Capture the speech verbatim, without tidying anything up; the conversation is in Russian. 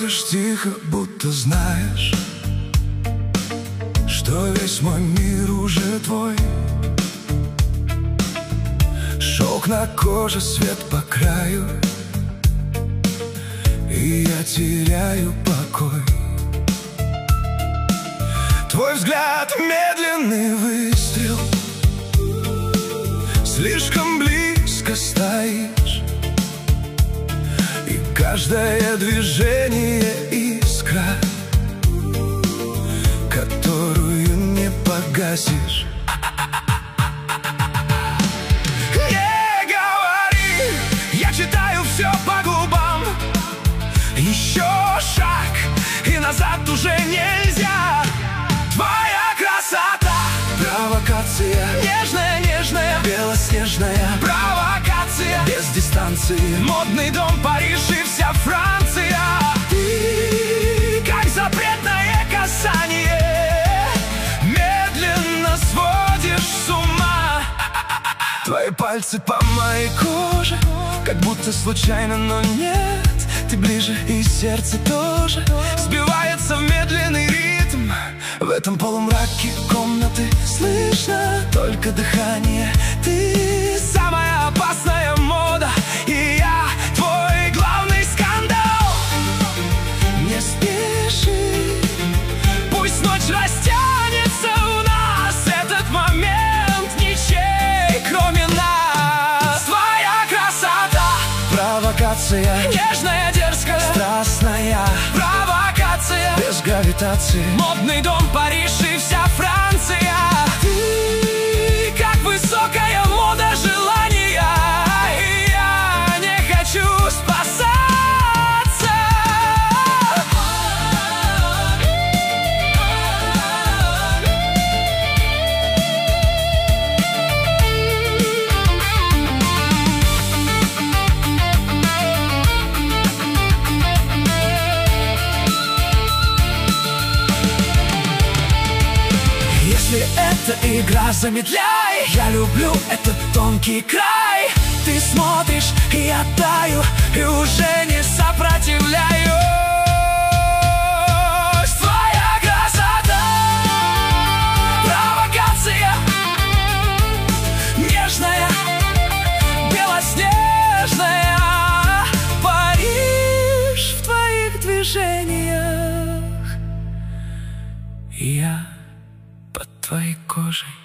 ходишь тихо, будто знаешь, что весь мой мир уже твой. Шелк на коже, свет по краю, и я теряю покой. Твой взгляд — медленный выстрел, слишком близко стоишь, и каждое движение — искра, которую не погасишь. Не говори, я читаю все по губам. Еще шаг, и назад уже нельзя. Твоя красота — провокация, нежная, нежная, белоснежная провокация, без дистанции. Модный дом, Париж и вся Франция. Ты как запретное касание, медленно сводишь с ума. Твои пальцы по моей коже, как будто случайно, но нет. Ты ближе, и сердце тоже сбивается в медленный ритм. В этом полумраке комнаты слышно только дыхание. Ты самая опасная мода, и я твой главный скандал. Не спеши, пусть ночь растянется у нас. Этот момент ничей, кроме нас. Твоя красота — провокация, нежная, дерзкая, страстная провокация, без гравитации. Модный дом, Париж и вся Франция. Ты как высокая мода желания, и я не хочу спасаться. Если это игра, замедляй. Я люблю этот тонкий край. Ты смотришь, и я таю, и уже не сопротивляюсь. Твоя красота — провокация, нежная, белоснежная. Париж в твоих движениях, и я под твоей кожей.